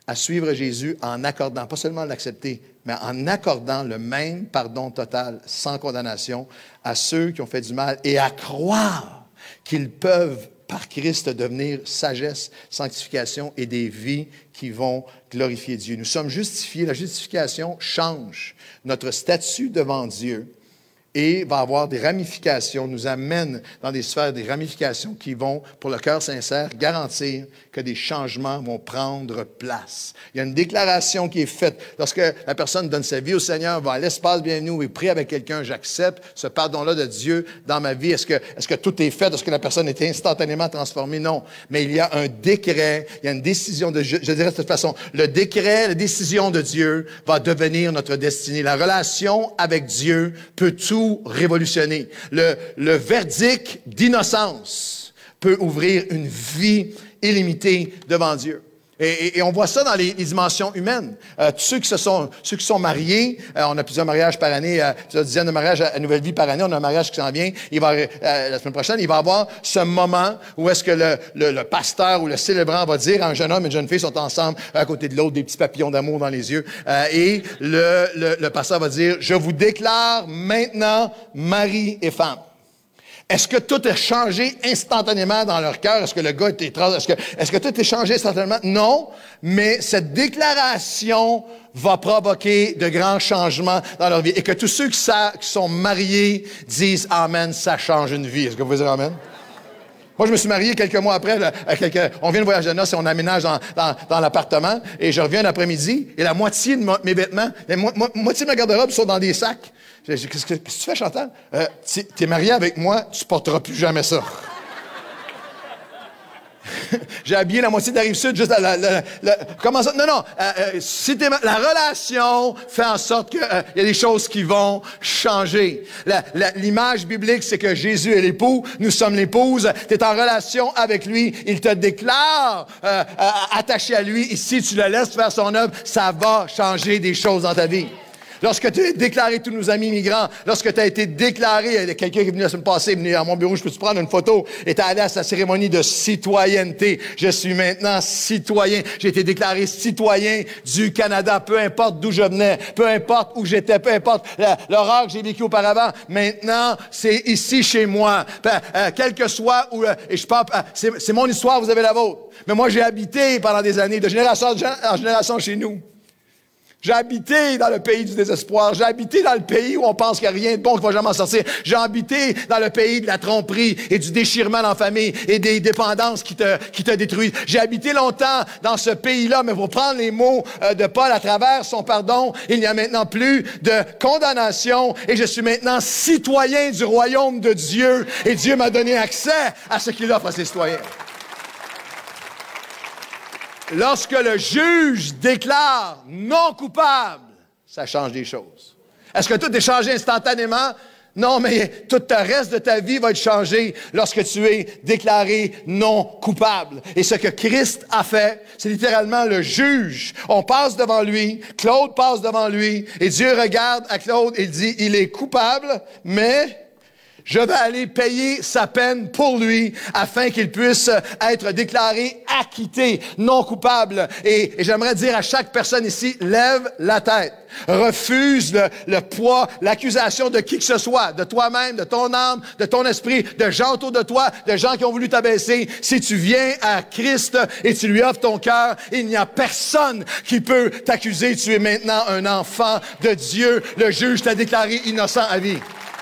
à suivre Jésus en accordant, pas seulement l'accepter, mais en accordant le même pardon total, sans condamnation, à ceux qui ont fait du mal et à croire qu'ils peuvent, par Christ, devenir sagesse, sanctification et des vies qui vont glorifier Dieu. Nous sommes justifiés. La justification change notre statut devant Dieu et va avoir des ramifications, nous amène dans des sphères, des ramifications qui vont, pour le cœur sincère, garantir que des changements vont prendre place. Il y a une déclaration qui est faite. Lorsque la personne donne sa vie au Seigneur, va à l'espace bienvenu et prie avec quelqu'un, j'accepte ce pardon-là de Dieu dans ma vie. Est-ce que tout est fait? Est-ce que la personne est instantanément transformée? Non. Mais il y a un décret, il y a une décision de Dieu. Je dirais de cette façon, le décret, la décision de Dieu va devenir notre destinée. La relation avec Dieu peut tout révolutionner. Le verdict d'innocence peut ouvrir une vie illimitée devant Dieu. Et on voit ça dans les dimensions humaines. Ceux qui sont mariés, on a plusieurs mariages par année, plusieurs dizaines de mariages à Nouvelle Vie par année. On a un mariage qui s'en vient. La semaine prochaine, il va y avoir ce moment où est-ce que le pasteur ou le célébrant va dire à un jeune homme et une jeune fille sont ensemble à côté de l'autre, des petits papillons d'amour dans les yeux. Et le pasteur va dire, je vous déclare maintenant mari et femme. Est-ce que tout est changé instantanément dans leur cœur? Est-ce que le gars était est-ce que tout est changé instantanément? Non, mais cette déclaration va provoquer de grands changements dans leur vie. Et que tous ceux qui sont mariés disent « Amen », ça change une vie. Est-ce que vous pouvez dire « Amen » ? Moi, je me suis marié quelques mois après. On vient de voyage de noces et on aménage dans l'appartement. Et je reviens l'après-midi et la moitié de mes vêtements, la moitié de ma garde-robe sont dans des sacs. Qu'est-ce que tu fais, Chantal? T'es marié avec moi, tu porteras plus jamais ça. J'ai habillé la moitié de la Rive-Sud juste comment ça? Non. La relation fait en sorte qu'il y a des choses qui vont changer. L'image biblique, c'est que Jésus est l'époux, nous sommes l'épouse. Tu es en relation avec lui, il te déclare attaché à lui. Et si tu le laisses faire son œuvre, ça va changer des choses dans ta vie. Lorsque tu es déclaré, tous nos amis migrants, lorsque tu as été déclaré, il y a quelqu'un qui est venu la semaine passée, venu à mon bureau, je peux te prendre une photo, et tu es allé à sa cérémonie de citoyenneté. Je suis maintenant citoyen. J'ai été déclaré citoyen du Canada, peu importe d'où je venais, peu importe où j'étais, peu importe l'horreur que j'ai vécu auparavant. Maintenant, c'est ici chez moi. Quel que soit où, et je parle, c'est mon histoire, vous avez la vôtre. Mais moi, j'ai habité pendant des années, de génération en génération chez nous. J'ai habité dans le pays du désespoir. J'ai habité dans le pays où on pense qu'il n'y a rien de bon qui va jamais en sortir. J'ai habité dans le pays de la tromperie et du déchirement dans la famille et des dépendances qui te détruisent. J'ai habité longtemps dans ce pays-là, mais pour prendre les mots de Paul à travers son pardon, il n'y a maintenant plus de condamnation et je suis maintenant citoyen du royaume de Dieu et Dieu m'a donné accès à ce qu'il offre à ses citoyens. Lorsque le juge déclare non coupable, ça change des choses. Est-ce que tout est changé instantanément? Non, mais tout le reste de ta vie va être changé lorsque tu es déclaré non coupable. Et ce que Christ a fait, c'est littéralement le juge. On passe devant lui, Claude passe devant lui, et Dieu regarde à Claude et dit, il est coupable, mais je vais aller payer sa peine pour lui afin qu'il puisse être déclaré acquitté, non coupable. Et j'aimerais dire à chaque personne ici, lève la tête. Refuse le poids, l'accusation de qui que ce soit, de toi-même, de ton âme, de ton esprit, de gens autour de toi, de gens qui ont voulu t'abaisser. Si tu viens à Christ et tu lui offres ton cœur, il n'y a personne qui peut t'accuser. Tu es maintenant un enfant de Dieu. Le juge t'a déclaré innocent à vie.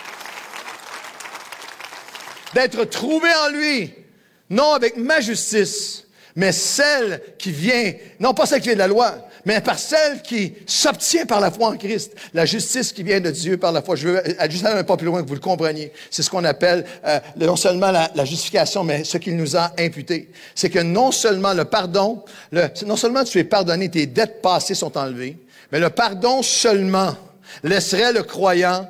D'être trouvé en lui, non avec ma justice, mais celle qui vient, non pas celle qui vient de la loi, mais par celle qui s'obtient par la foi en Christ. La justice qui vient de Dieu par la foi. Je veux juste aller un peu plus loin que vous le compreniez. C'est ce qu'on appelle non seulement la justification, mais ce qu'il nous a imputé. C'est que non seulement le pardon, non seulement tu es pardonné, tes dettes passées sont enlevées, mais le pardon seulement laisserait le croyant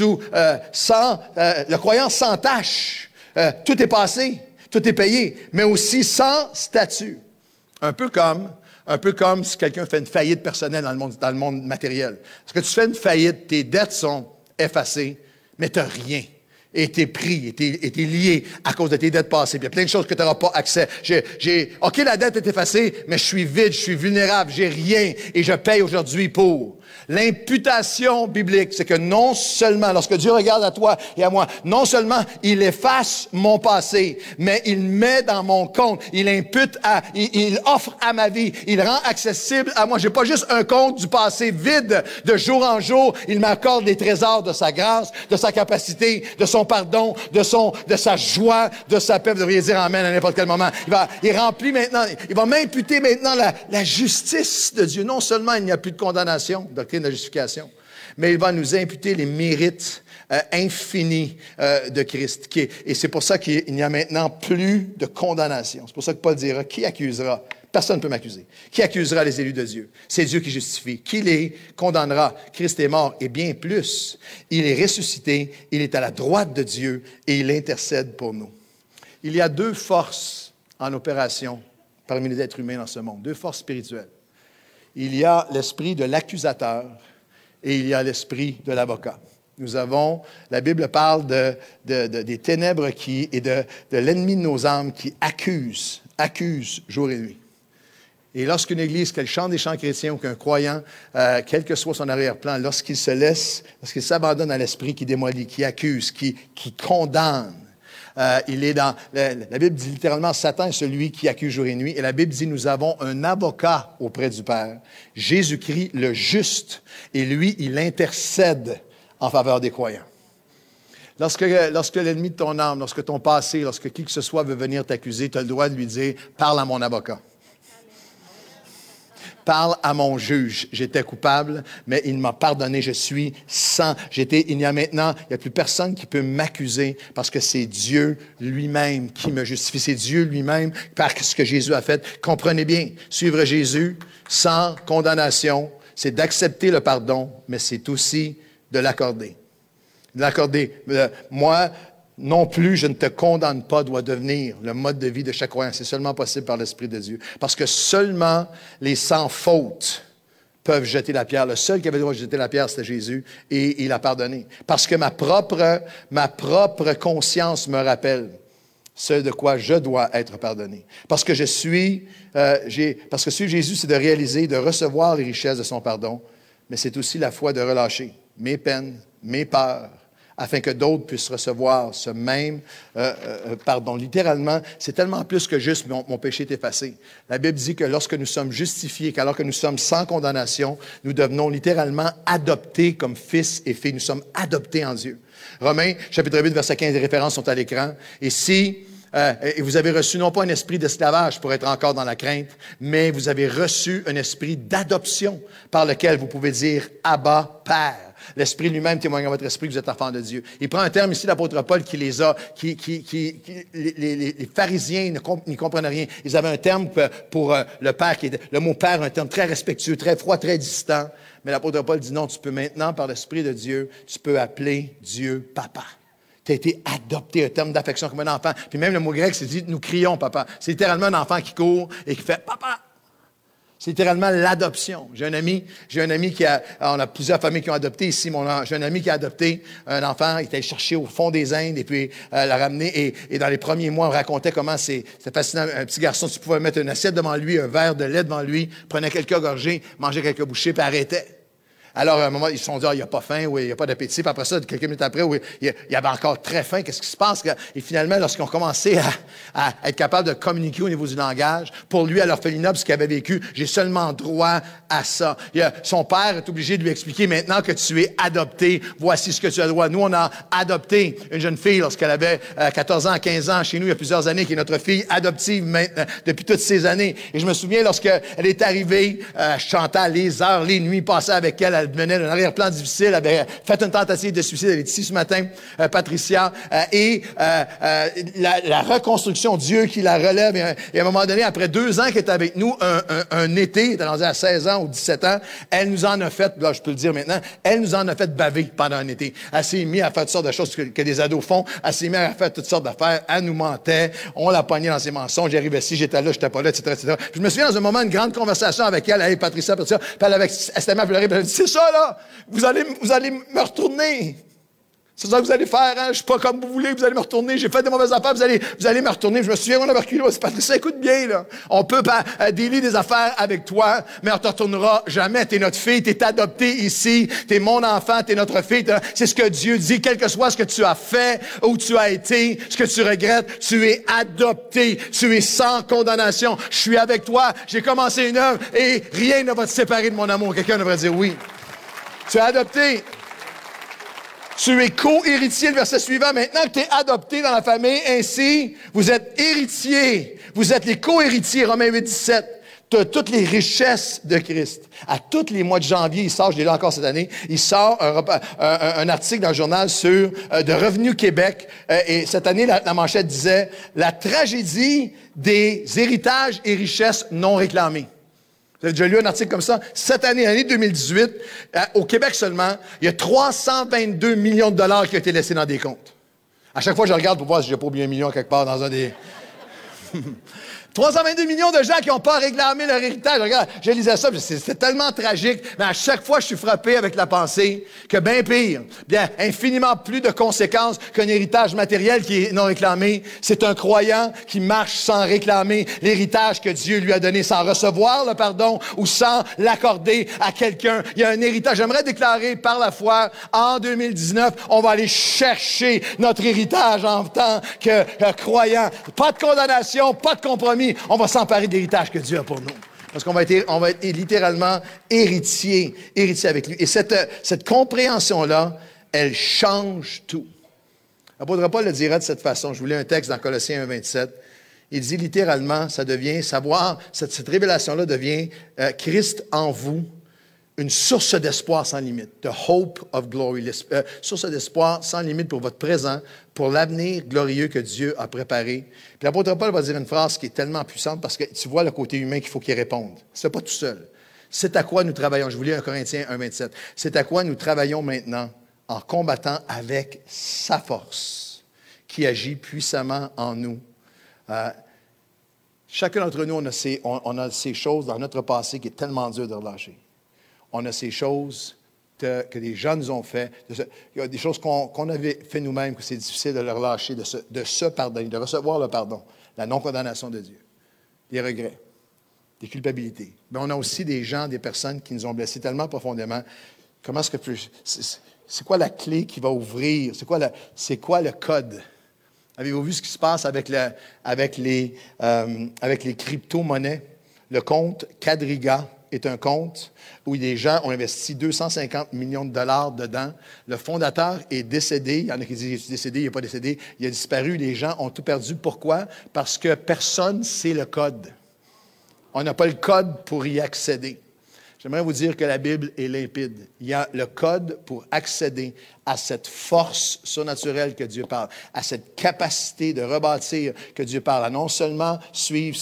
le croyant sans tache. Tout est passé, tout est payé, mais aussi sans statut. Un peu comme si quelqu'un fait une faillite personnelle dans le monde matériel. Parce que tu fais une faillite, tes dettes sont effacées, mais tu n'as rien. été pris, été lié à cause de tes dettes passées. Puis il y a plein de choses que tu n'auras pas accès. OK, la dette est effacée, mais je suis vide, je suis vulnérable, j'ai rien et je paye aujourd'hui pour. L'imputation biblique, c'est que non seulement, lorsque Dieu regarde à toi et à moi, non seulement il efface mon passé, mais il met dans mon compte, il impute il offre à ma vie, il rend accessible à moi. J'ai pas juste un compte du passé vide de jour en jour, il m'accorde les trésors de sa grâce, de sa capacité, de son pardon, de sa joie, de sa paix. Vous devriez dire amen à n'importe quel moment. Il remplit maintenant, il va m'imputer maintenant la justice de Dieu. Non seulement il n'y a plus de condamnation, doctrine de la justification, mais il va nous imputer les mérites infinis de Christ. Et c'est pour ça qu'il n'y a maintenant plus de condamnation. C'est pour ça que Paul dira, qui accusera? Personne ne peut m'accuser. Qui accusera les élus de Dieu? C'est Dieu qui justifie. Qui les condamnera? Christ est mort et bien plus. Il est ressuscité, il est à la droite de Dieu et il intercède pour nous. Il y a deux forces en opération parmi les êtres humains dans ce monde, deux forces spirituelles. Il y a l'esprit de l'accusateur et il y a l'esprit de l'avocat. La Bible parle des ténèbres et de l'ennemi de nos âmes qui accuse jour et nuit. Et lorsqu'une Église, qu'elle chante des chants chrétiens ou qu'un croyant, quel que soit son arrière-plan, lorsqu'il s'abandonne à l'esprit qui démolit, qui accuse, qui condamne, il est dans... La Bible dit littéralement, Satan est celui qui accuse jour et nuit. Et la Bible dit, nous avons un avocat auprès du Père, Jésus-Christ le juste. Et lui, il intercède en faveur des croyants. Lorsque l'ennemi de ton âme, lorsque ton passé, lorsque qui que ce soit veut venir t'accuser, tu as le droit de lui dire, parle à mon avocat. Parle à mon juge. J'étais coupable, mais il m'a pardonné. Je suis sans. Il n'y a plus personne qui peut m'accuser parce que c'est Dieu lui-même qui me justifie. C'est Dieu lui-même par ce que Jésus a fait. Comprenez bien, suivre Jésus sans condamnation, c'est d'accepter le pardon, mais c'est aussi de l'accorder. Moi, non plus, je ne te condamne pas, doit devenir le mode de vie de chaque croyant. C'est seulement possible par l'Esprit de Dieu. Parce que seulement les sans faute peuvent jeter la pierre. Le seul qui avait le droit de jeter la pierre, c'était Jésus, et il a pardonné. Parce que ma propre conscience me rappelle ce de quoi je dois être pardonné. Parce que suivre Jésus, c'est de réaliser, de recevoir les richesses de son pardon, mais c'est aussi la foi de relâcher mes peines, mes peurs, afin que d'autres puissent recevoir ce même pardon. Littéralement, c'est tellement plus que juste mon péché est effacé. La Bible dit que lorsque nous sommes justifiés, qu'alors que nous sommes sans condamnation, nous devenons littéralement adoptés comme fils et filles. Nous sommes adoptés en Dieu. Romains, chapitre 8, verset 15, les références sont à l'écran. Et si vous avez reçu non pas un esprit d'esclavage pour être encore dans la crainte, mais vous avez reçu un esprit d'adoption par lequel vous pouvez dire « Abba, Père ». L'Esprit lui-même témoigne à votre esprit que vous êtes enfant de Dieu. Il prend un terme ici, l'apôtre Paul, les pharisiens n'y comprennent rien. Ils avaient un terme pour le Père, le mot Père, un terme très respectueux, très froid, très distant. Mais l'apôtre Paul dit non, tu peux maintenant, par l'Esprit de Dieu, tu peux appeler Dieu Papa. Tu as été adopté, un terme d'affection comme un enfant. Puis même le mot grec, c'est dit, nous crions Papa. C'est littéralement un enfant qui court et qui fait Papa. C'est littéralement l'adoption. J'ai un ami on a plusieurs familles qui ont adopté ici. J'ai un ami qui a adopté un enfant, il était allé chercher au fond des Indes et puis l'a ramené. Et dans les premiers mois, on racontait comment c'était fascinant. Un petit garçon, tu pouvais mettre une assiette devant lui, un verre de lait devant lui, prenait quelques gorgées, mangeait quelques bouchées, puis arrêtait. Alors, à un moment, ils se sont dit, il n'y a pas faim, oui, il n'y a pas d'appétit. Puis après ça, quelques minutes après, oui, il y avait encore très faim. Qu'est-ce qui se passe? Et finalement, lorsqu'ils ont commencé à être capables de communiquer au niveau du langage, pour lui, à l'orphelinat, ce qu'il avait vécu, j'ai seulement droit à ça. Son père est obligé de lui expliquer, maintenant que tu es adopté, voici ce que tu as droit. Nous, on a adopté une jeune fille lorsqu'elle avait 14 ans, 15 ans, chez nous, il y a plusieurs années, qui est notre fille adoptive maintenant, depuis toutes ces années. Et je me souviens, lorsqu'elle est arrivée, je chantais les heures, les nuits passées avec elle venait d'un arrière-plan difficile, elle avait fait une tentative de suicide, elle est ici ce matin, Patricia, la reconstruction, Dieu qui la relève, et à un moment donné, après 2 ans qu'elle était avec nous, un été, elle était rendue à 16 ans ou 17 ans, elle nous en a fait, là je peux le dire maintenant, elle nous en a fait baver pendant un été. Elle s'est mise à faire toutes sortes de choses que des ados font, elle s'est mise à faire toutes sortes d'affaires, elle nous mentait, on l'a pognée dans ses mensonges, j'arrivais ici, j'étais là, j'étais pas là, etc., etc. Puis je me souviens dans un moment, une grande conversation avec elle, hey, Patricia, puis elle s'était mis à pleurer, puis elle a dit, c'est ça, là! Vous allez me retourner. C'est ça que vous allez faire, hein? Je suis pas comme vous voulez, vous allez me retourner, j'ai fait des mauvaises affaires, vous allez me retourner. Je me souviens, on a reculé, c'est Patricia, écoute bien, là. On peut pas délier des affaires avec toi, mais on te retournera jamais. T'es notre fille, t'es adoptée ici, t'es mon enfant, t'es notre fille. C'est ce que Dieu dit, quel que soit ce que tu as fait, où tu as été, ce que tu regrettes, tu es adopté, tu es sans condamnation. Je suis avec toi, j'ai commencé une œuvre et rien ne va te séparer de mon amour. Quelqu'un devrait dire oui. Tu es adopté. Tu es co-héritier, le verset suivant. Maintenant que tu es adopté dans la famille, ainsi, vous êtes héritiers. Vous êtes les co-héritiers, Romains 8, 17, de toutes les richesses de Christ. À tous les mois de janvier, il sort, je l'ai lu encore cette année, il sort un article dans le journal sur de Revenu Québec. Et cette année, la manchette disait « La tragédie des héritages et richesses non réclamés ». Vous avez déjà lu un article comme ça? Cette année, l'année 2018, au Québec seulement, il y a 322 millions de dollars qui ont été laissés dans des comptes. À chaque fois, je regarde pour voir si j'ai pas oublié un million quelque part dans un des... 322 millions de gens qui n'ont pas réclamé leur héritage. Regarde, je lisais ça, c'est tellement tragique, mais à chaque fois, je suis frappé avec la pensée que bien pire, bien infiniment plus de conséquences qu'un héritage matériel qui est non réclamé. C'est un croyant qui marche sans réclamer l'héritage que Dieu lui a donné, sans recevoir le pardon ou sans l'accorder à quelqu'un. Il y a un héritage. J'aimerais déclarer par la foi, en 2019, on va aller chercher notre héritage en tant que croyant. Pas de condamnation, pas de compromis. On va s'emparer de l'héritage que Dieu a pour nous. Parce qu'on va être littéralement héritier avec lui. Et cette compréhension-là, elle change tout. L'apôtre Paul le dira de cette façon. Je vous lis un texte dans Colossiens 1, 27. Il dit littéralement, ça devient, savoir, cette révélation-là devient Christ en vous, une source d'espoir sans limite. The hope of glory. Source d'espoir sans limite pour votre présent, pour l'avenir glorieux que Dieu a préparé. Puis l'apôtre Paul va dire une phrase qui est tellement puissante parce que tu vois le côté humain qu'il faut qu'il réponde. C'est pas tout seul. C'est à quoi nous travaillons. Je vous lis 1 Corinthiens 1, 27. C'est à quoi nous travaillons maintenant en combattant avec sa force qui agit puissamment en nous. Chacun d'entre nous, on a ces choses dans notre passé qui est tellement dur de relâcher. On a ces choses que les gens nous ont fait. Il y a des choses qu'on avait fait nous-mêmes, que c'est difficile de le relâcher, de se pardonner, de recevoir le pardon, la non-condamnation de Dieu, des regrets, des culpabilités. Mais on a aussi des gens, des personnes qui nous ont blessés tellement profondément. Comment est-ce que c'est quoi la clé qui va ouvrir? C'est quoi le code? Avez-vous vu ce qui se passe avec les crypto-monnaies? Le compte Quadriga est un compte où des gens ont investi 250 millions de dollars dedans. Le fondateur est décédé. Il y en a qui disent, il est décédé, il n'est pas décédé. Il a disparu. Les gens ont tout perdu. Pourquoi? Parce que personne ne sait le code. On n'a pas le code pour y accéder. J'aimerais vous dire que la Bible est limpide. Il y a le code pour accéder à cette force surnaturelle que Dieu parle, à cette capacité de rebâtir que Dieu parle, à non seulement suivre,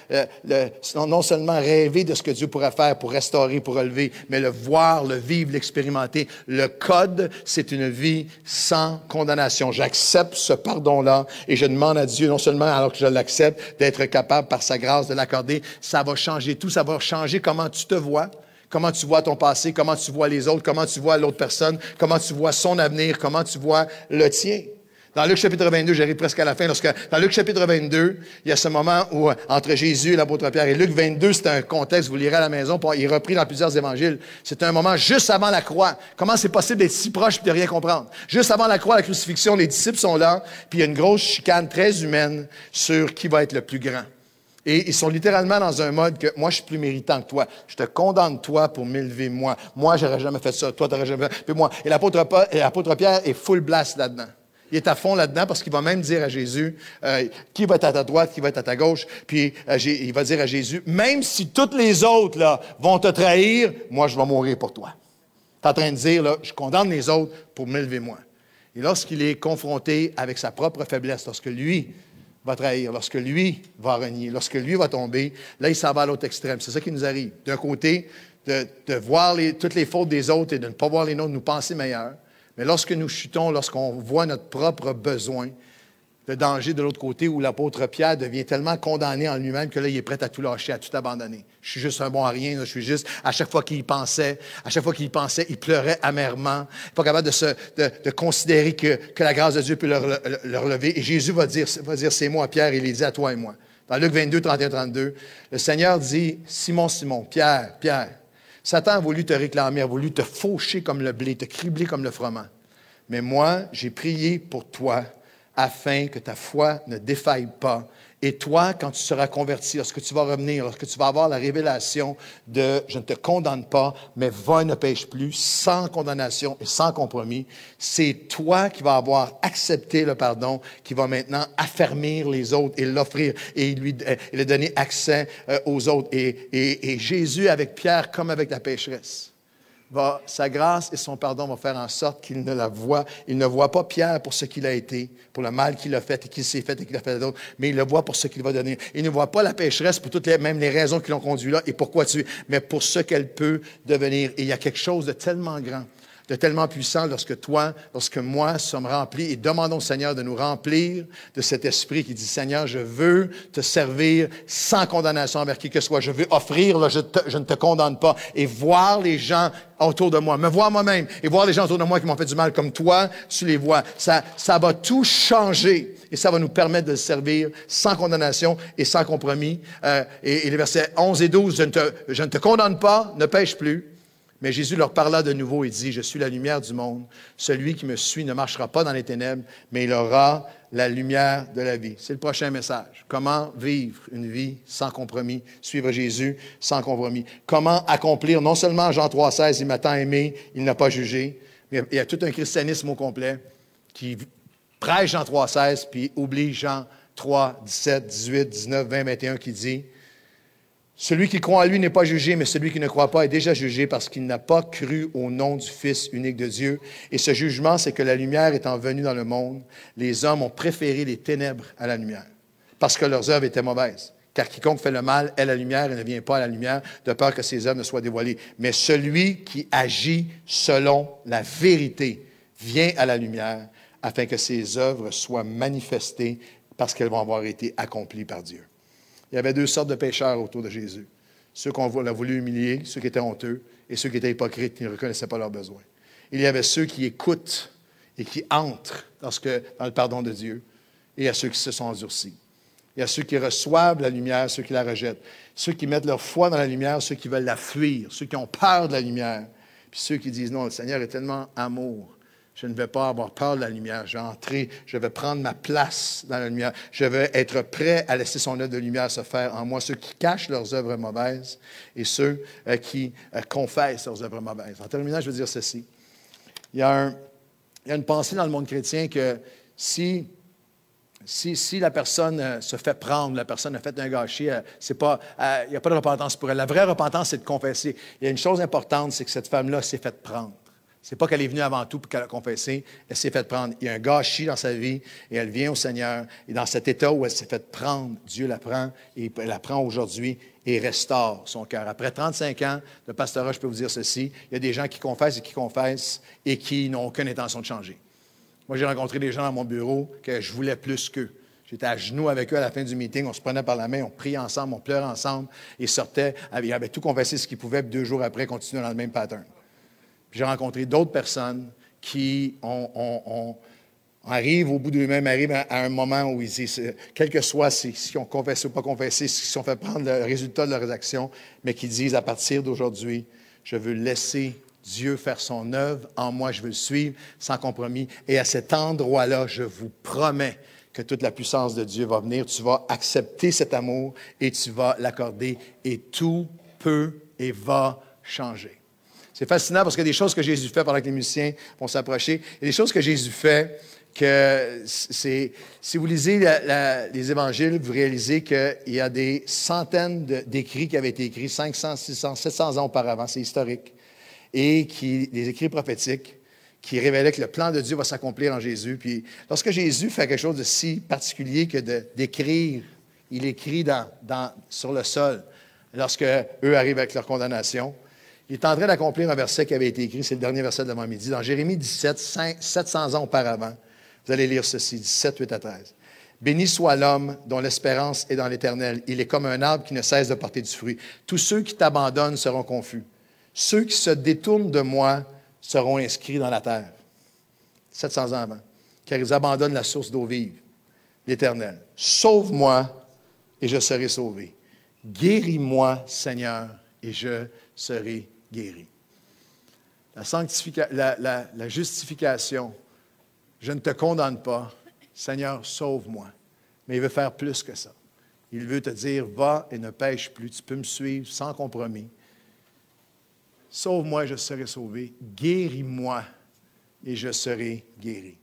non seulement rêver de ce que Dieu pourrait faire pour restaurer, pour relever, mais le voir, le vivre, l'expérimenter. Le code, c'est une vie sans condamnation. J'accepte ce pardon-là et je demande à Dieu, non seulement alors que je l'accepte, d'être capable par sa grâce de l'accorder. Ça va changer tout, ça va changer comment tu te vois. Comment tu vois ton passé, comment tu vois les autres, comment tu vois l'autre personne, comment tu vois son avenir, comment tu vois le tien. Dans Luc chapitre 22, j'arrive presque à la fin, dans Luc chapitre 22, il y a ce moment où, entre Jésus et l'apôtre Pierre, et Luc 22, c'est un contexte, vous lirez à la maison, il est repris dans plusieurs évangiles. C'est un moment juste avant la croix. Comment c'est possible d'être si proche et de rien comprendre? Juste avant la croix, la crucifixion, les disciples sont là, puis il y a une grosse chicane très humaine sur qui va être le plus grand. Et ils sont littéralement dans un mode que moi, je suis plus méritant que toi. Je te condamne toi pour m'élever moi. Moi, j'aurais jamais fait ça. Toi, t'aurais jamais fait. Puis moi. Et l'apôtre Pierre est full blast là-dedans. Il est à fond là-dedans parce qu'il va même dire à Jésus qui va être à ta droite, qui va être à ta gauche. Puis il va dire à Jésus, même si toutes les autres là vont te trahir, moi, je vais mourir pour toi. Tu es en train de dire, là, je condamne les autres pour m'élever moi. Et lorsqu'il est confronté avec sa propre faiblesse, lorsque lui va trahir, lorsque lui va renier, lorsque lui va tomber, là, il s'en va à l'autre extrême. C'est ça qui nous arrive. D'un côté, de voir toutes les fautes des autres et de ne pas voir les nôtres, nous penser meilleurs. Mais lorsque nous chutons, lorsqu'on voit notre propre besoin, le danger de l'autre côté où l'apôtre Pierre devient tellement condamné en lui-même que là, il est prêt à tout lâcher, à tout abandonner. Je suis juste un bon à rien, là, je suis juste, à chaque fois qu'il y pensait, il pleurait amèrement, pas capable de considérer que la grâce de Dieu peut le relever. Et Jésus va dire ces mots à Pierre, il les dit à toi et moi. Dans Luc 22, 31-32, le Seigneur dit, Simon, Simon, Pierre, Satan a voulu te réclamer, a voulu te faucher comme le blé, te cribler comme le froment. Mais moi, j'ai prié pour toi, afin que ta foi ne défaille pas. Et toi, quand tu seras converti, lorsque tu vas revenir, lorsque tu vas avoir la révélation de « je ne te condamne pas, mais va et ne pêche plus », sans condamnation et sans compromis, c'est toi qui vas avoir accepté le pardon, qui va maintenant affermir les autres et l'offrir et lui donner accès aux autres. Et Jésus, avec Pierre, comme avec la pécheresse, sa grâce et son pardon vont faire en sorte qu'il ne la voit. Il ne voit pas Pierre pour ce qu'il a été, pour le mal qu'il a fait et qu'il s'est fait et qu'il a fait à d'autres, mais il le voit pour ce qu'il va donner. Il ne voit pas la pécheresse pour même les raisons qui l'ont conduit là et pourquoi mais pour ce qu'elle peut devenir. Et il y a quelque chose de tellement grand, de tellement puissant lorsque moi sommes remplis et demandons au Seigneur de nous remplir de cet esprit qui dit, Seigneur, je veux te servir sans condamnation envers qui que ce soit. Je veux offrir, je ne te condamne pas et voir les gens autour de moi, me voir moi-même et voir les gens autour de moi qui m'ont fait du mal comme toi, tu les vois. Ça va tout changer et ça va nous permettre de le servir sans condamnation et sans compromis. Et les versets 11 et 12, je ne te condamne pas, ne pêche plus. Mais Jésus leur parla de nouveau et dit, « Je suis la lumière du monde. Celui qui me suit ne marchera pas dans les ténèbres, mais il aura la lumière de la vie. » C'est le prochain message. Comment vivre une vie sans compromis, suivre Jésus sans compromis. Comment accomplir, non seulement Jean 3,16, « Il m'a tant aimé, il n'a pas jugé », mais il y a tout un christianisme au complet qui prêche Jean 3,16, puis oublie Jean 3, 17, 18, 19, 20, 21, qui dit, celui qui croit en lui n'est pas jugé, mais celui qui ne croit pas est déjà jugé parce qu'il n'a pas cru au nom du Fils unique de Dieu. Et ce jugement, c'est que la lumière étant venue dans le monde, les hommes ont préféré les ténèbres à la lumière, parce que leurs œuvres étaient mauvaises. Car quiconque fait le mal est la lumière et ne vient pas à la lumière, de peur que ses œuvres ne soient dévoilées. Mais celui qui agit selon la vérité vient à la lumière, afin que ses œuvres soient manifestées, parce qu'elles vont avoir été accomplies par Dieu. Il y avait deux sortes de pécheurs autour de Jésus. Ceux qu'on a voulu humilier, ceux qui étaient honteux, et ceux qui étaient hypocrites, qui ne reconnaissaient pas leurs besoins. Il y avait ceux qui écoutent et qui entrent dans le pardon de Dieu, et à ceux qui se sont endurcis. Il y a ceux qui reçoivent la lumière, ceux qui la rejettent. Ceux qui mettent leur foi dans la lumière, ceux qui veulent la fuir, ceux qui ont peur de la lumière. Puis ceux qui disent, non, le Seigneur est tellement amour. Je ne vais pas avoir peur de la lumière. Je vais entrer, je vais prendre ma place dans la lumière. Je vais être prêt à laisser son œuvre de lumière se faire en moi. Ceux qui cachent leurs œuvres mauvaises et ceux qui confessent leurs œuvres mauvaises. En terminant, je veux dire ceci. Il y a une pensée dans le monde chrétien que si la personne se fait prendre, la personne a fait un gâchis, il n'y a pas de repentance pour elle. La vraie repentance, c'est de confesser. Il y a une chose importante, c'est que cette femme-là s'est faite prendre. Ce n'est pas qu'elle est venue avant tout pour qu'elle a confessé, elle s'est faite prendre. Il y a un gâchis dans sa vie et elle vient au Seigneur. Et dans cet état où elle s'est faite prendre, Dieu la prend et elle la prend aujourd'hui et restaure son cœur. Après 35 ans de pastorat, je peux vous dire ceci, il y a des gens qui confessent et qui n'ont aucune intention de changer. Moi, j'ai rencontré des gens dans mon bureau que je voulais plus qu'eux. J'étais à genoux avec eux à la fin du meeting, on se prenait par la main, on priait ensemble, on pleurait ensemble et sortait. Ils avaient tout confessé ce qu'ils pouvaient, puis 2 jours après, continuaient dans le même pattern. J'ai rencontré d'autres personnes qui arrivent au bout d'eux-mêmes, arrivent à un moment où ils disent, quel que soit s'ils ont confessé ou pas confessé, s'ils se sont fait prendre le résultat de leurs actions, mais qui disent à partir d'aujourd'hui, je veux laisser Dieu faire son œuvre en moi, je veux le suivre sans compromis. Et à cet endroit-là, je vous promets que toute la puissance de Dieu va venir. Tu vas accepter cet amour et tu vas l'accorder et tout peut et va changer. C'est fascinant parce qu'il y a des choses que Jésus fait pendant que les musiciens vont s'approcher. Il y a des choses que Jésus fait que si vous lisez les évangiles, vous réalisez qu'il y a des centaines d'écrits qui avaient été écrits 500, 600, 700 ans auparavant, c'est historique, et des écrits prophétiques qui révélaient que le plan de Dieu va s'accomplir en Jésus. Puis lorsque Jésus fait quelque chose de si particulier que d'écrire, il écrit sur le sol lorsque eux arrivent avec leur condamnation. Il est en train d'accomplir un verset qui avait été écrit, c'est le dernier verset de l'avant-midi, dans Jérémie 17, 700 ans auparavant. Vous allez lire ceci, 17, 8 à 13. Béni soit l'homme dont l'espérance est dans l'Éternel. Il est comme un arbre qui ne cesse de porter du fruit. Tous ceux qui t'abandonnent seront confus. Ceux qui se détournent de moi seront inscrits dans la terre. 700 ans avant. Car ils abandonnent la source d'eau vive, l'Éternel. Sauve-moi et je serai sauvé. Guéris-moi, Seigneur, et je serai guéri. La justification, je ne te condamne pas, Seigneur, sauve-moi. Mais il veut faire plus que ça. Il veut te dire, va et ne pêche plus, tu peux me suivre sans compromis. Sauve-moi, je serai sauvé. Guéris-moi et je serai guéri.